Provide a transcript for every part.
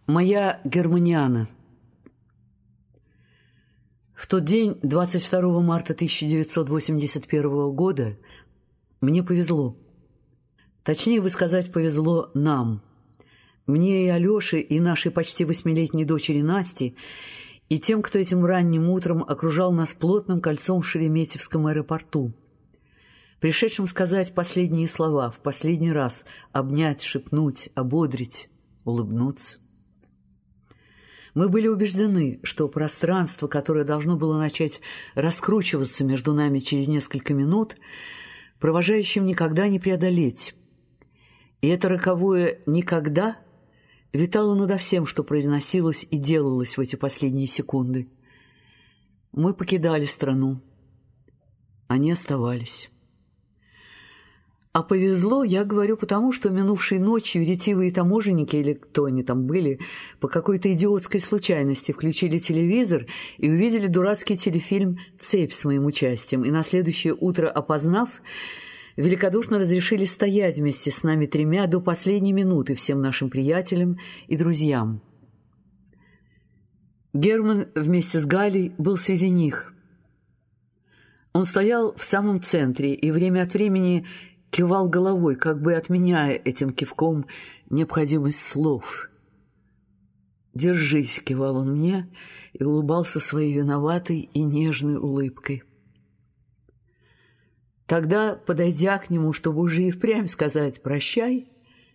Моя Германиана. В тот день, 22 марта 1981 года, мне повезло. Точнее бы сказать, повезло нам. Мне и Алёше, и нашей почти 8-летней дочери Насте, и тем, кто этим ранним утром окружал нас плотным кольцом в Шереметьевском аэропорту. Пришедшим сказать последние слова, в последний раз обнять, шепнуть, ободрить, улыбнуться. Мы были убеждены, что пространство, которое должно было начать раскручиваться между нами через несколько минут, провожающим никогда не преодолеть. И это роковое «никогда» витало надо всем, что произносилось и делалось в эти последние секунды. Мы покидали страну. Они оставались. А повезло, я говорю, потому что минувшей ночью ретивые таможенники, или кто они там были, по какой-то идиотской случайности включили телевизор и увидели дурацкий телефильм «Цепь» с моим участием, и на следующее утро, опознав, великодушно разрешили стоять вместе с нами тремя до последней минуты всем нашим приятелям и друзьям. Герман вместе с Галей был среди них. Он стоял в самом центре и время от времени кивал головой, как бы отменяя этим кивком необходимость слов. «Держись», — кивал он мне и улыбался своей виноватой и нежной улыбкой. Тогда, подойдя к нему, чтобы уже и впрямь сказать «прощай»,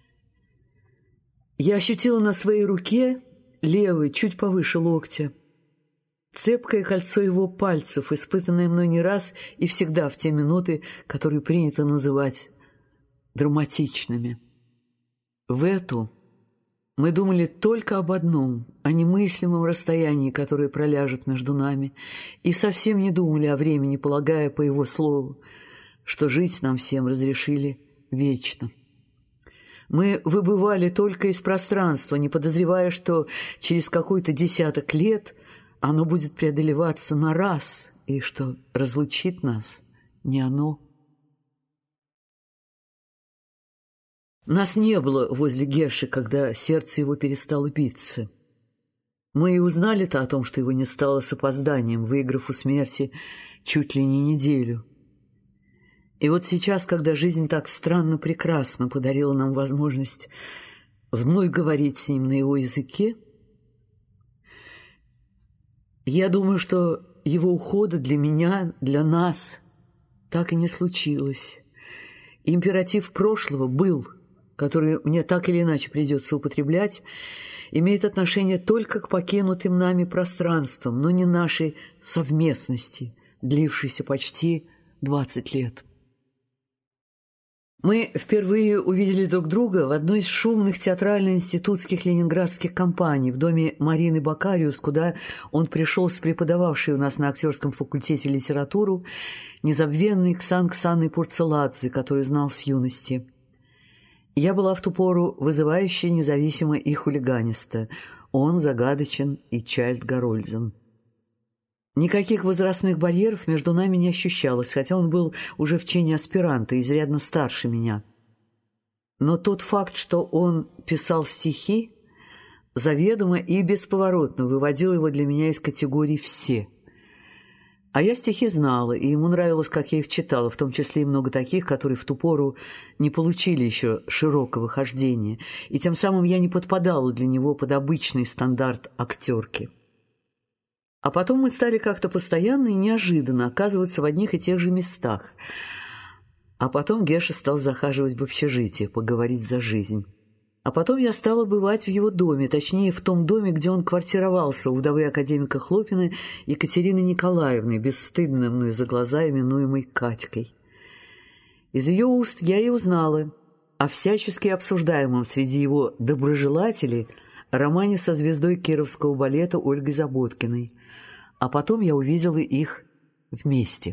я ощутила на своей руке, левой, чуть повыше локтя, цепкое кольцо его пальцев, испытанное мной не раз и всегда в те минуты, которые принято называть драматичными. В эту мы думали только об одном, о немыслимом расстоянии, которое проляжет между нами, и совсем не думали о времени, полагая по его слову, что жить нам всем разрешили вечно. Мы выбывали только из пространства, не подозревая, что через какой-то десяток лет оно будет преодолеваться на раз, и что разлучит нас не оно. Нас не было возле Геши, когда сердце его перестало биться. Мы и узнали-то о том, что его не стало с опозданием, выиграв у смерти чуть ли не неделю. И вот сейчас, когда жизнь так странно прекрасно подарила нам возможность вновь говорить с ним на его языке, я думаю, что его ухода для меня, для нас так и не случилось. Императив прошлого был, который мне так или иначе придется употреблять, имеет отношение только к покинутым нами пространствам, но не нашей совместности, длившейся почти 20 лет. Мы впервые увидели друг друга в одной из шумных театрально-институтских ленинградских компаний в доме Марины Бакариус, куда он пришел с преподававшей у нас на актерском факультете литературу незабвенной Ксаной Пурцеладзе, которую знал с юности. Я была в ту пору вызывающая, независимо и хулиганиста. Он загадочен и Чайльд-Гарольден. Никаких возрастных барьеров между нами не ощущалось, хотя он был уже в чине аспиранта, изрядно старше меня. Но тот факт, что он писал стихи, заведомо и бесповоротно выводил его для меня из категории «все». А я стихи знала, и ему нравилось, как я их читала, в том числе и много таких, которые в ту пору не получили еще широкого хождения, и тем самым я не подпадала для него под обычный стандарт актерки. А потом мы стали как-то постоянно и неожиданно оказываться в одних и тех же местах. А потом Геша стал захаживать в общежитие, поговорить за жизнь. А потом я стала бывать в его доме, точнее, в том доме, где он квартировался у вдовы академика Хлопина Екатерины Николаевны, бесстыдно мной за глаза именуемой Катькой. Из ее уст я и узнала о всячески обсуждаемом среди его доброжелателей романе со звездой Кировского балета Ольгой Заботкиной. А потом я увидела их вместе.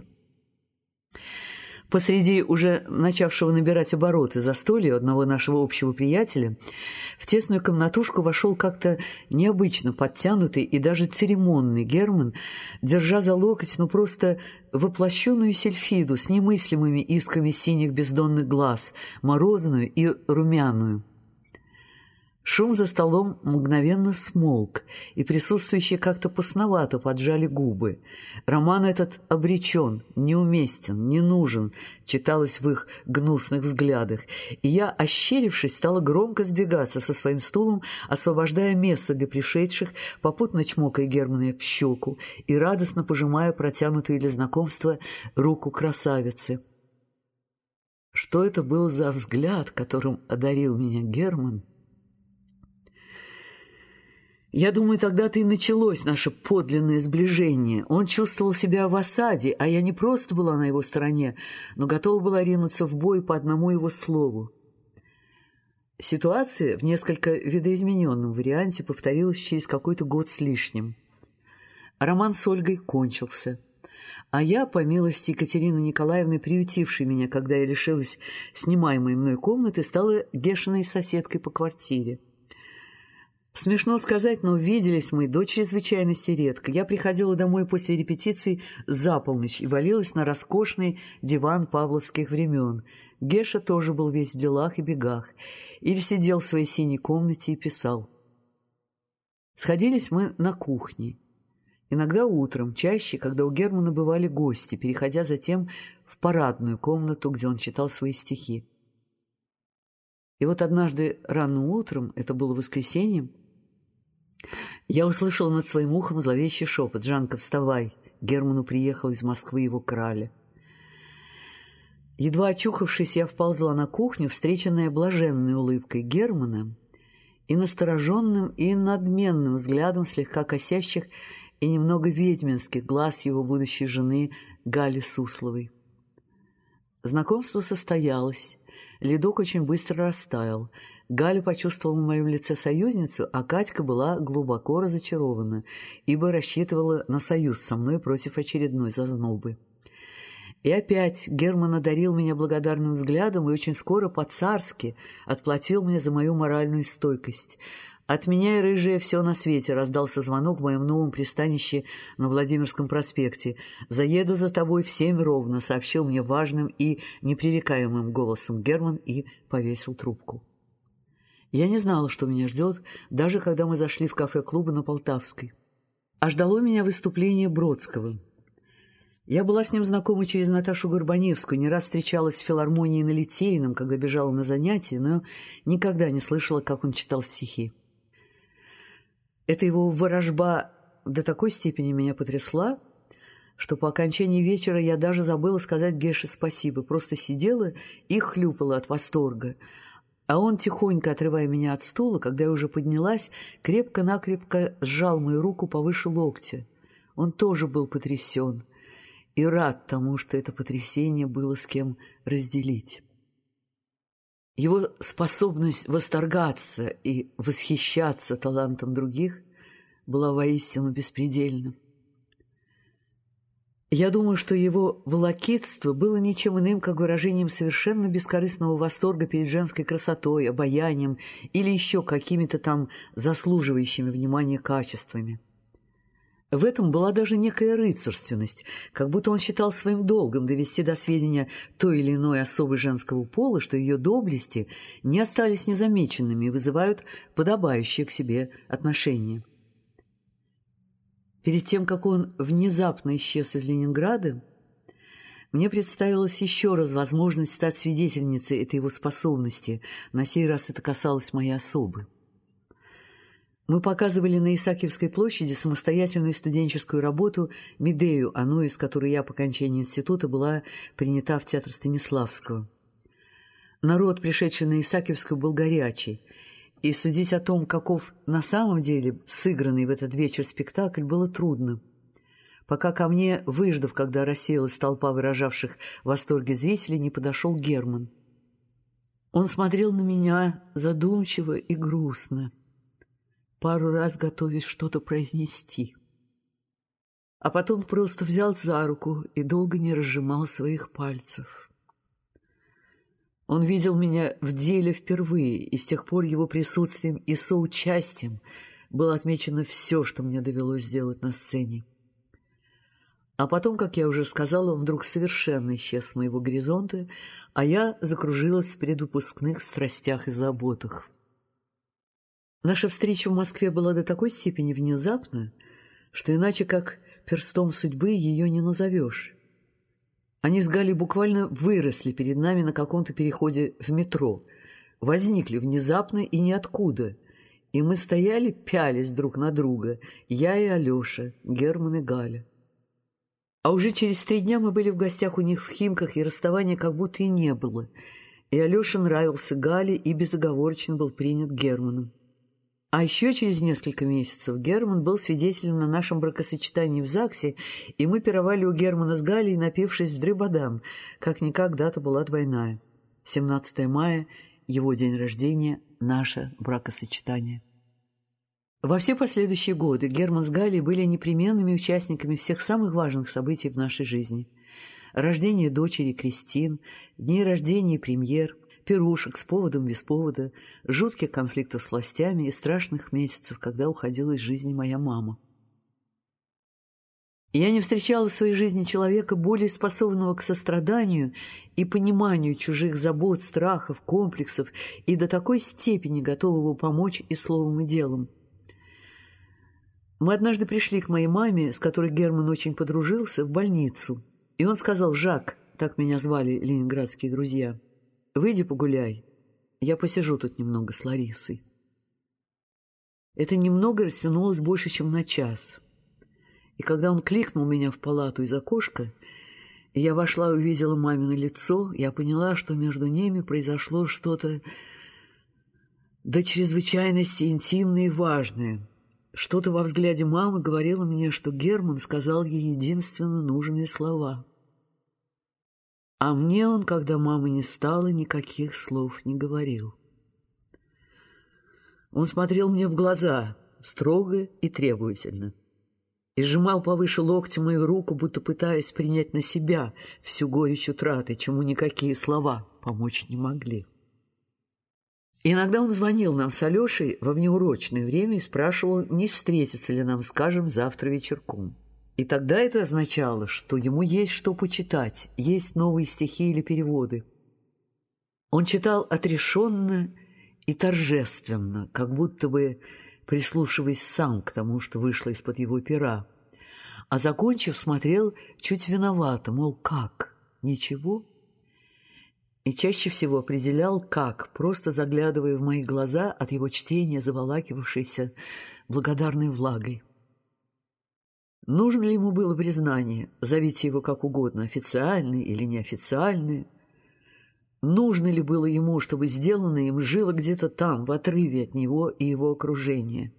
Посреди уже начавшего набирать обороты застолья одного нашего общего приятеля в тесную комнатушку вошел как-то необычно подтянутый и даже церемонный Герман, держа за локоть просто воплощенную сильфиду с немыслимыми искрами синих бездонных глаз, морозную и румяную. Шум за столом мгновенно смолк, и присутствующие как-то посновато поджали губы. Роман этот обречен, неуместен, не нужен, читалось в их гнусных взглядах, и я, ощерившись, стала громко сдвигаться со своим стулом, освобождая место для пришедших, попутно чмокая Германа в щеку и радостно пожимая протянутую для знакомства руку красавицы. Что это был за взгляд, которым одарил меня Герман? Я думаю, тогда-то и началось наше подлинное сближение. Он чувствовал себя в осаде, а я не просто была на его стороне, но готова была ринуться в бой по одному его слову. Ситуация в несколько видоизмененном варианте повторилась через какой-то год с лишним. Роман с Ольгой кончился, а я, по милости Екатерины Николаевны, приютившей меня, когда я лишилась снимаемой мной комнаты, стала Гешиной соседкой по квартире. Смешно сказать, но виделись мы до чрезвычайности редко. Я приходила домой после репетиций за полночь и валилась на роскошный диван павловских времен. Геша тоже был весь в делах и бегах. Или сидел в своей синей комнате и писал. Сходились мы на кухне. Иногда утром, чаще, когда у Германа бывали гости, переходя затем в парадную комнату, где он читал свои стихи. И вот однажды рано утром, это было воскресеньем, я услышала над своим ухом зловещий шепот: «Жанка, вставай! Герману приехал из Москвы его крали». Едва очухавшись, я вползла на кухню, встреченная блаженной улыбкой Германа и настороженным и надменным взглядом слегка косящих и немного ведьминских глаз его будущей жены Гали Сусловой. Знакомство состоялось. Ледок очень быстро растаял. Галя почувствовала в моем лице союзницу, а Катька была глубоко разочарована, ибо рассчитывала на союз со мной против очередной зазнобы. И опять Герман одарил меня благодарным взглядом и очень скоро по-царски отплатил мне за мою моральную стойкость. От меня и рыжая все на свете раздался звонок в моем новом пристанище на Владимирском проспекте. «Заеду за тобой в 7 ровно», — сообщил мне важным и непререкаемым голосом Герман и повесил трубку. Я не знала, что меня ждет, даже когда мы зашли в кафе-клуб на Полтавской. А ждало меня выступление Бродского. Я была с ним знакома через Наташу Горбаневскую, не раз встречалась в филармонии на Литейном, когда бежала на занятия, но никогда не слышала, как он читал стихи. Эта его ворожба до такой степени меня потрясла, что по окончании вечера я даже забыла сказать Геше спасибо, просто сидела и хлюпала от восторга. А он, тихонько отрывая меня от стула, когда я уже поднялась, крепко-накрепко сжал мою руку повыше локтя. Он тоже был потрясен и рад тому, что это потрясение было с кем разделить. Его способность восторгаться и восхищаться талантом других была воистину беспредельна. Я думаю, что его волокитство было ничем иным, как выражением совершенно бескорыстного восторга перед женской красотой, обаянием или еще какими-то там заслуживающими внимания качествами. В этом была даже некая рыцарственность, как будто он считал своим долгом довести до сведения той или иной особы женского пола, что ее доблести не остались незамеченными и вызывают подобающее к себе отношение. Перед тем, как он внезапно исчез из Ленинграда, мне представилась еще раз возможность стать свидетельницей этой его способности. На сей раз это касалось моей особы. Мы показывали на Исаакиевской площади самостоятельную студенческую работу «Медею», оно из которой я по окончании института была принята в театр Станиславского. Народ, пришедший на Исаакиевскую, был горячий, и судить о том, каков на самом деле сыгранный в этот вечер спектакль, было трудно. Пока ко мне, выждав, когда рассеялась толпа выражавших в восторге зрителей, не подошел Герман. Он смотрел на меня задумчиво и грустно, пару раз готовясь что-то произнести. А потом просто взял за руку и долго не разжимал своих пальцев. Он видел меня в деле впервые, и с тех пор его присутствием и соучастием было отмечено все, что мне довелось сделать на сцене. А потом, как я уже сказала, он вдруг совершенно исчез с моего горизонта, а я закружилась в предвыпускных страстях и заботах. Наша встреча в Москве была до такой степени внезапна, что иначе как перстом судьбы ее не назовешь. Они с Галей буквально выросли перед нами на каком-то переходе в метро, возникли внезапно и ниоткуда, и мы стояли, пялись друг на друга, я и Алеша, Герман и Галя. А уже через 3 дня мы были в гостях у них в Химках, и расставания как будто и не было. И Алеша нравился Гале и безоговорочно был принят Германом. А еще через несколько месяцев Герман был свидетелем на нашем бракосочетании в ЗАГСе, и мы пировали у Германа с Галей, напившись вдребодам, как-никак дата была двойная. 17 мая, его день рождения, наше бракосочетание. Во все последующие годы Герман с Галей были непременными участниками всех самых важных событий в нашей жизни. Рождение дочери Кристин, дней рождения и премьер, пирушек с поводом без повода, жутких конфликтов с властями и страшных месяцев, когда уходила из жизни моя мама. Я не встречала в своей жизни человека, более способного к состраданию и пониманию чужих забот, страхов, комплексов и до такой степени готового помочь и словом, и делом. Мы однажды пришли к моей маме, с которой Герман очень подружился, в больницу. И он сказал: «Жак», так меня звали ленинградские друзья, «выйди погуляй, я посижу тут немного с Ларисой». Это немного растянулось больше, чем на час. И когда он кликнул меня в палату из окошка, и я вошла и увидела мамино лицо, я поняла, что между ними произошло что-то до чрезвычайности интимное и важное. Что-то во взгляде мамы говорило мне, что Герман сказал ей единственно нужные слова. А мне он, когда мамы не стало, никаких слов не говорил. Он смотрел мне в глаза, строго и требовательно, и сжимал повыше локтя мою руку, будто пытаясь принять на себя всю горечь утраты, чему никакие слова помочь не могли. Иногда он звонил нам с Алешей во внеурочное время и спрашивал, не встретиться ли нам, скажем, завтра вечерком. И тогда это означало, что ему есть что почитать, есть новые стихи или переводы. Он читал отрешенно и торжественно, как будто бы прислушиваясь сам к тому, что вышло из-под его пера. А закончив, смотрел чуть виновато, мол, как, ничего? И чаще всего определял «как», просто заглядывая в мои глаза от его чтения, заволакивавшейся благодарной влагой. Нужно ли ему было признание, зовите его как угодно, официальное или неофициальное? Нужно ли было ему, чтобы сделанное им жило где-то там, в отрыве от него и его окружения?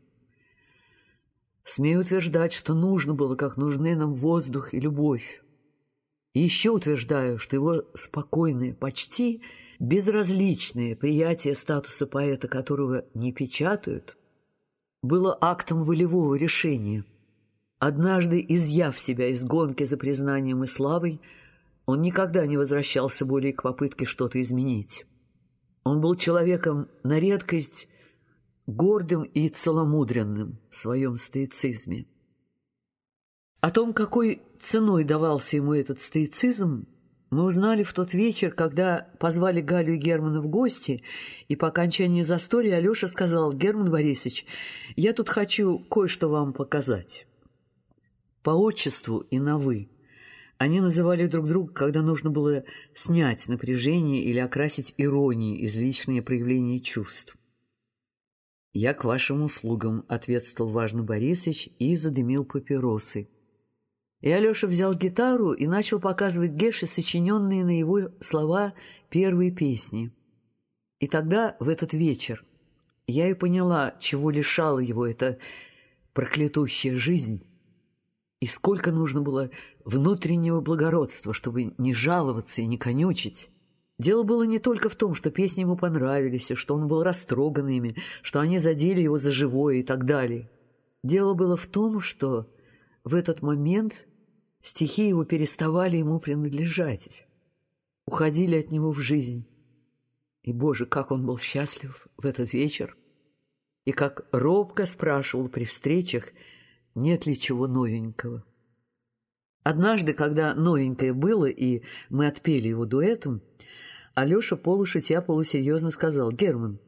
Смею утверждать, что нужно было, как нужны нам воздух и любовь. И еще утверждаю, что его спокойное, почти безразличное приятие статуса поэта, которого не печатают, было актом волевого решения. Однажды, изъяв себя из гонки за признанием и славой, он никогда не возвращался более к попытке что-то изменить. Он был человеком на редкость гордым и целомудренным в своем стоицизме. О том, какой ценой давался ему этот стоицизм, мы узнали в тот вечер, когда позвали Галю и Германа в гости, и по окончании застолья Алеша сказал: «Герман Борисович, я тут хочу кое-что вам показать». По отчеству и на «вы» они называли друг друга, когда нужно было снять напряжение или окрасить иронией излишнее проявление чувств. «Я к вашим услугам», — ответствовал важно Борисович и задымил папиросы. И Алеша взял гитару и начал показывать Геше сочиненные на его слова первые песни. И тогда, в этот вечер, я и поняла, чего лишала его эта проклятущая жизнь, и сколько нужно было внутреннего благородства, чтобы не жаловаться и не конючить. Дело было не только в том, что песни ему понравились, и что он был растроган ими, что они задели его за живое и так далее. Дело было в том, что в этот момент стихи его переставали ему принадлежать, уходили от него в жизнь. И, Боже, как он был счастлив в этот вечер! И как робко спрашивал при встречах, нет ли чего новенького. Однажды, когда новенькое было, и мы отпели его дуэтом, Алеша полушутя полусерьезно сказал: «Герман,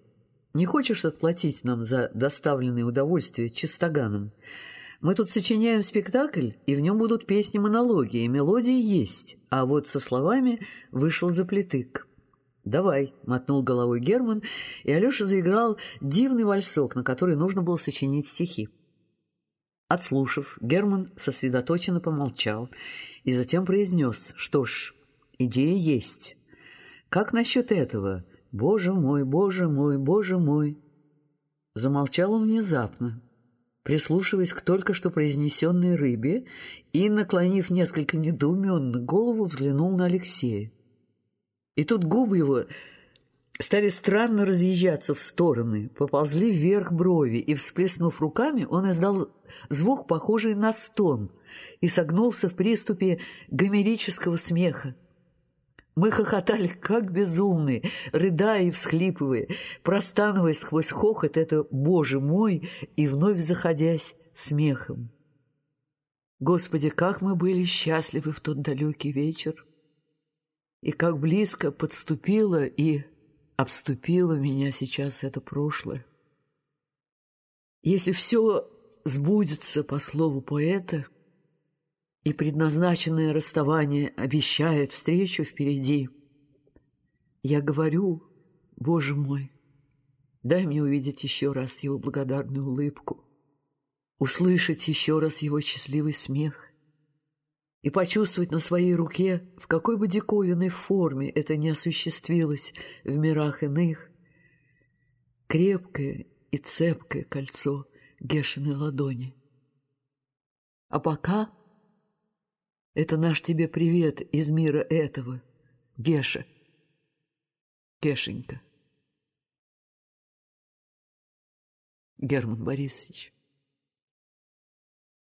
не хочешь отплатить нам за доставленное удовольствие чистоганом? Мы тут сочиняем спектакль, и в нем будут песни-монологи, и мелодии есть, а вот со словами вышел заплетык». «Давай», — мотнул головой Герман, и Алеша заиграл дивный вальсок, на который нужно было сочинить стихи. Отслушав, Герман сосредоточенно помолчал и затем произнес: «Что ж, идея есть. Как насчет этого? Боже мой, боже мой, боже мой!» Замолчал он внезапно, прислушиваясь к только что произнесенной рыбе, и, наклонив несколько недоуменно голову, взглянул на Алексея. И тут губы его стали странно разъезжаться в стороны, поползли вверх брови, и, всплеснув руками, он издал звук, похожий на стон, и согнулся в приступе гомерического смеха. Мы хохотали, как безумные, рыдая и всхлипывая, простанывая сквозь хохот это «Боже мой!» и вновь заходясь смехом. Господи, как мы были счастливы в тот далекий вечер! И как близко подступило и обступило меня сейчас это прошлое. Если все сбудется по слову поэта, и предназначенное расставание обещает встречу впереди, я говорю: Боже мой, дай мне увидеть еще раз его благодарную улыбку, услышать еще раз его счастливый смех и почувствовать на своей руке, в какой бы диковинной форме это ни осуществилось в мирах иных, крепкое и цепкое кольцо Гешиной ладони. А пока это наш тебе привет из мира этого, Геша, Гешенька. Герман Борисович.